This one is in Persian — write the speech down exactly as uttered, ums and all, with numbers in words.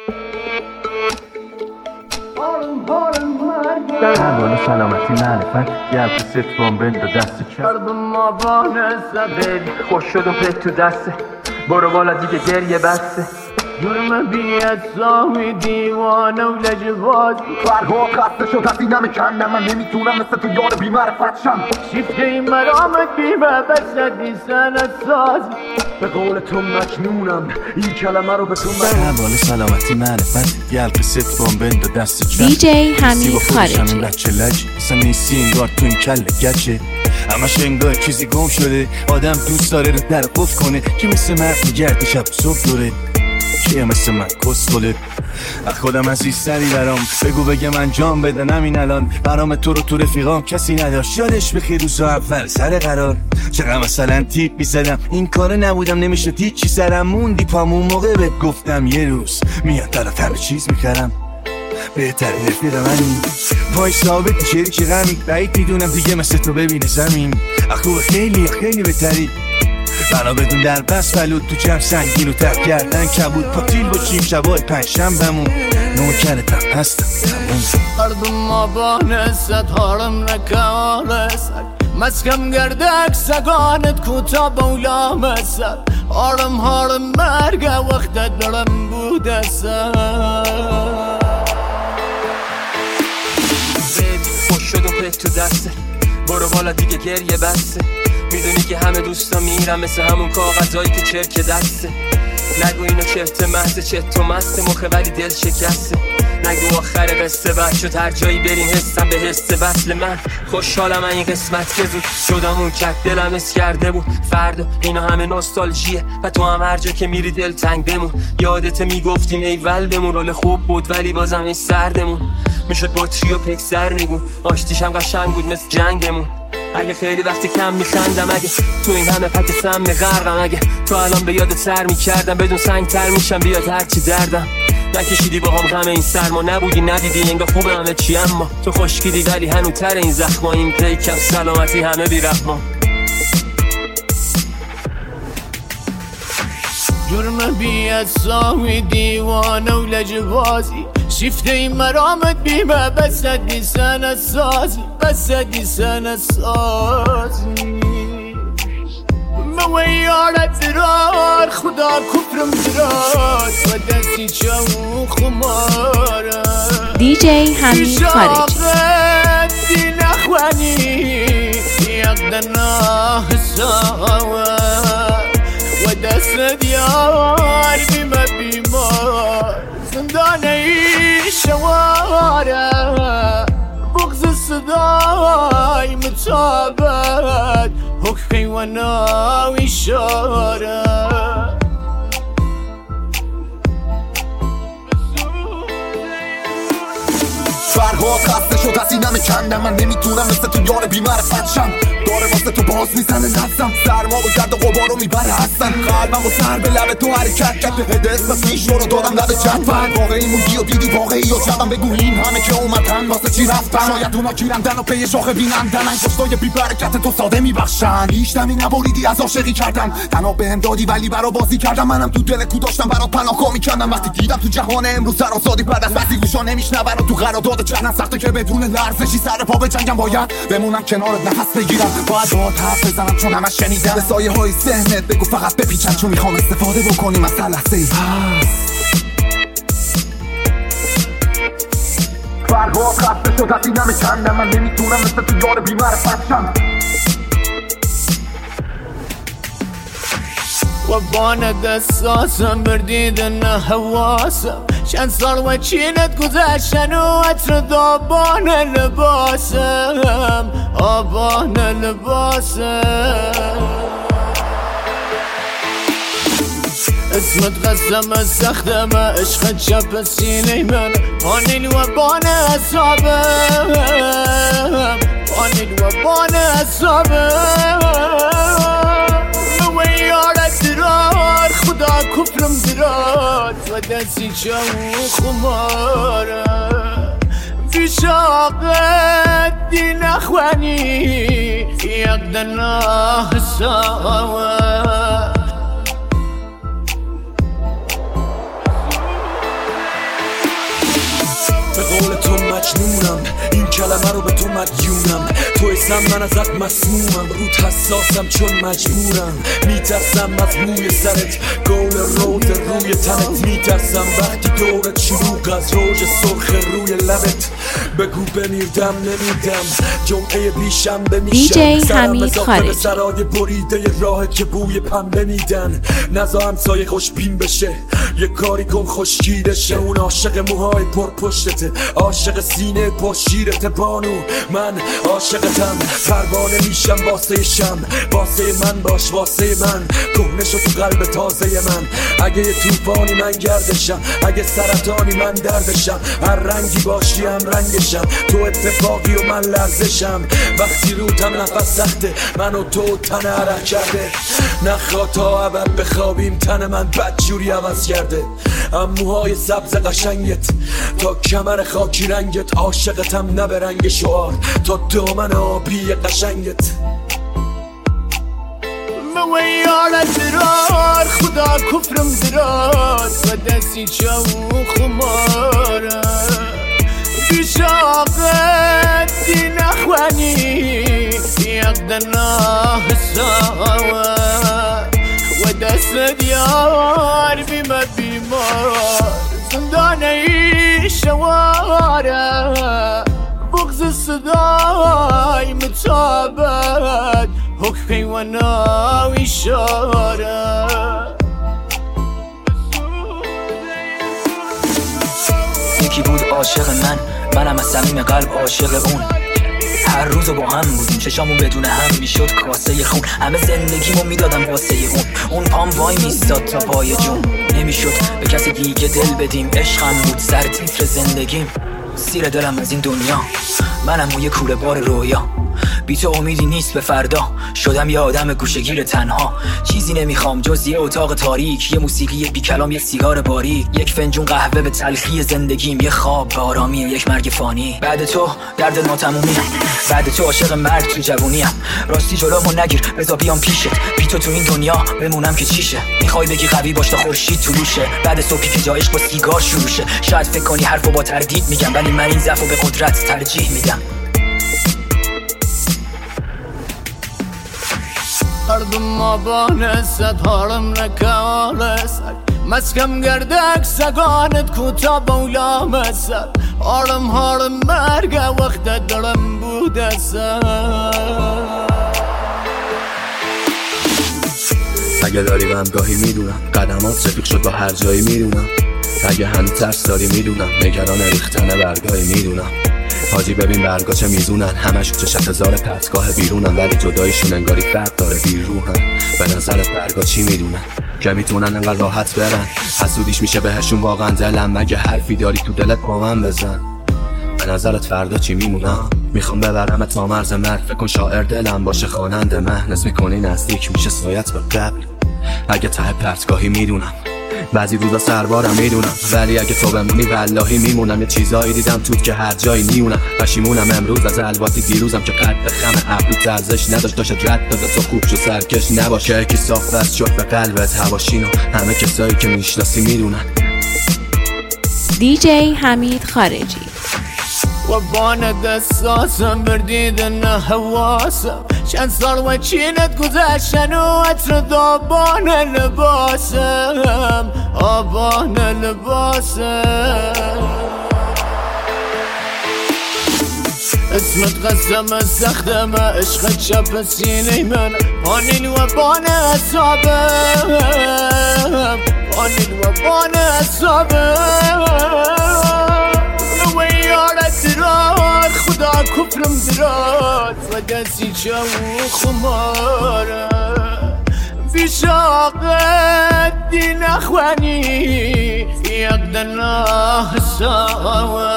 در حال سلامتی معرفت گرد ستوان بند و دست چپ قلب ما بانسته بیبی خوش شد و پک تو دسته برو بالا دیگه گریه بسته جرم بیت ساوی دیوانه و لجبازی فرها خسته شد از اینم کندم من نمیتونم مثل تو یار بیمعرفت شم شیفته این مرامت بیمه بسدی سنت سازی به قول تو مجنونم این کلمه رو به تو در حال سلامتی معرفت گلق ستوان بند و دست چپ دی جی حمید خارجی همین بچه لج اصلا نیستی انگار تو این کل گچه همش انگار چیزی گم شده آدم دوست داره رو در قفل کنه که مثل مرد میگرد شب صبح دوره کیه مثل من کس گله خودم عزیزتری برام بگو بگه من جام بدن همین الان برام تو رو تو رفیقام کسی نداشت یادش بخیر روز اول سر قرار چقدر مثلا تیپ میزدم این کاره نبودم نمیشه هیچی سرم موندی پامون موقع بهت گفتم یه روز میاد دارت همه چیز میکردم بهترین رفیق منی پای ثابت میشه که غمی بعید میدونم دیگه مثل تو ببینه زمین خوب خیلی خیلی بهتری بنا بدون در بس فلود تو جمع سنگین و ترک کردن کبود پاتیل باشیم شبای پنجشنبه‌مون نوکرتم هستم تموم قلب ما بانست حالم نکارست مسکم گردک سگانت کوتا بولا مسد حالم حالم مرگ وقتت دلم بوده سد بیبی خوش شد و پک تو دسته برو بالا دیگه گریه بسته میدونی که همه دوستا میرم مثل همون کاغذایی که چرک دسته نگو اینو چرت محض چت تو مست مخه ولی دل شکسته نگو آخر قصه بد شد هر جایی بریم حسم به حس وصل من خوشحالم این قسمت که زود شدم اون کک دلم اس کرده بود فردا اینا همه نوستالژیه و تو هم هر جا که میری دل تنگ بمون یادت میگفتیم ایول بمون رول خوب بود ولی بازم این سردمون میشد بطری و پک سر میگون آشتیش هم قشنگ بود مثل جنگمون اگه خیلی وقتی کم میخندم اگه تو این همه پک سم غرقم اگه تو الان به یاد سر میکردم بدون سنگ تر میشم بیاد هرچی دردم نکشیدی با هم غم این سرما نبودی ندیدی انگار خوبه همه چی اما تو خشکیدی ولی هنوتر این زخما این پیکم سلامتی همه بیرحما جرم بیت ساوی دیوانه و لجبازی شیفته این مرامت بیمه بسدی سنت سازی بسدی سنت سازی مویارت درار خدا کفرم درار و دستی چو خماره دی جی حمید خارجی دی نخوانی یقدنا حساوه و دست دیار بیمه بیمار زندانه شواره بغز صدای متابت حکمی و ناوی شاره فرهاد خسته شد از اینم کندم من نمیتونم مثل تو یار بیمعرفت شم داره واسه تو باز میزنه نفسم سرما و گرد و غبارو میبره هستن قلبم و سر به لب تو حرکت کرد به هده اسم پیش رو دادم لب جدول واقعی موندی و دیدی واقعی و جبم بگو این همه که اومدن واسه چی رفتن شاید اونا گیرندن و پی شاخه بینندن این کشتای بی برکت تو ساده میبخشن هیچ دمی نبریدی از عاشقی کردن تنها بهم دادی ولی برا بازی کردم منم تو دل کو داشتم برات پناهگاه میکردم وقتی دیدم تو جهان امروز سر آزادی بعد از وقتی گوشا نمیشنون و تو قرارداد چنم سخته که بدون لرزشی سر پا به جنگم باید بمونم کنارت نفس بگیرم باید باهات حرف بزنم چون همش شنیدم به سایه های ذهنت بگو فقط بپیچن چون میخوام استفاده بکنیم از هر لحظه ای فرهاد خسته شد از اینم کندم من نمیتونم مثل تو یار بیمعرفت شم و بانه دستاسم بردیدن حواسم چند سال و چینت گذشتن و عطر دابان لباسم آبان لباسم اسمت قسم سختم عشق چپ سینه من آنیل و بان اصابم آنیل و بان اصابم مویارت درار خدا کفرم درار و دستی چو خماره بیشاقت دی نخوانی یقدنا حساوه به قول تو مجنونم، این کلمه رو به تو مدیونم. تو اسم من ازت مسمومم، رود حساسم چون مجبورم. میترسم از موی سرت، گول روز روی تنت. میترسم وقتی دورت شروع از روژ سرخ روی لبت. بگو بمیردم نمیردم، جمعه بیشنبه میشم. دیجی حمید خارجی. سرای بریده راه که بوی پنبه میدن. نزا همسایه خوشبین بشه، یه کاری کن خوشگیرشه. اون عاشق موهای پر پشتته، عاشق سینه پر شیرته بانو. من عاشقتم، پروانه میشم واسه شم. واسه من باش واسه من، کهنه شو تو قلب تازه من. اگه یه توفانی من گردشم، اگه سرطانی من دردشم. هر رنگی باشی هم رنگشم، تو اتفاقی و من لرزشم. وقتی روتم نفس سخته، من و تو تن عرق کرده. نخواه تا ابد بخوابیم، تن من بدجوری عوض کرده. اموهای سبز قشنگت تا کمر خاکی رنگت. عاشقتم نه به رنگ شعار، تا دامن آبی قشنگت. مویارت درار خدا کفرم درار و دستی چاو خماره. بیشاقت دی نخوانی یقدنا حساوه و دست دیار بیمه بیمار. زندانه شواره بغز صدای متابت، حکمی و ناوی شاره. یکی بود عاشق من، منم از صمیم قلب عاشق اون. هر روز با هم بودیم، چشامون بدون هم میشد کاسه خون. همه زندگیمو میدادم واسه اون. اون پام وای میستاد تا پای جون. نمیشد به کسی دیگه دل بدیم، عشقم بود سر تیتر زندگیم. سیر دلم از این دنیا، منم موی کوره بار رویا. بی تو امیدی نیست به فردا، شدم یه آدم گوشه‌گیر تنها. چیزی نمیخوام جز یه اتاق تاریک، یه موسیقی بی کلام، یه سیگار باریک، یک فنجون قهوه به تلخی زندگیم، یه خواب به آرامی یک مرگ فانی. بعد تو درد ناتمومیم، بعد تو عاشق مرگ تو جوونیم. راستی جلومو نگیر بذار بیام پیشت، بی تو تو این دنیا بمونم که چیشه. میخوای بگی قوی باش تا خورشید طلوعشه، بعد صبحی که جایش با سیگار شروع شه. شاید فکر کنی حرفو با تردید میگم، ولی من این ضعفو به قدرت ترجیح میدم. Ardım abone set harim nekalet Meskem gerdek seganet kuta bawla mesel Harim harim merge vaqte darim bude ser اگه داری غمگاهی میدونم، قدمات رفیق شد با هر جایی میدونم. اگه هنو ترس داری میدونم، نگران ریختن برگاهی میدونم. حاجی ببین برگا چه میزونن، همشون چشت هزار پرتگاه بیرونن، ولی جدایشون انگاری فرق داره بیروحن. به نظرت برگا چی میدونن که میتونن انقدر راحت برن؟ حسودیش میشه بهشون واقعا دلم. مگه حرفی داری تو دلت با من بزن. به نظرت فردا چی میمونم؟ میخوام ببرم تا مرز مرگ. فکر کن شاعر دلم باشه خواننده مهن. اسم میکنی نزدیک میشه سایت به قبل. اگه ته پرتگاهی میدونم، بعضی روزا سربارم میدونم، ولی اگه تو بمونی والله میمونم. یه چیزایی دیدم توت که هر جایی میونم. پشیمونم امروز از الواتی دیروزم که قد خم ابرو ترزش نداشت. داشت رد داده تو خوب شو سرکش نباشه. یکی صاف بس شد به قلبت هواشینو، همه کسایی که میشناسی میدونن. دیجی حمید خارجی. وبانا دساسم برديدن هواسم شان صار وجينت قزاشن واترد ابانا لباسم ابانا لباسم اسمت قسم استخدم عشقت شب سيني من هاني الوبانا اصابم هاني الوبانا اصابم درار خدا کفرم درار و دستی چاو خماره بیشاقت دی نخوانی یقدنا حساوه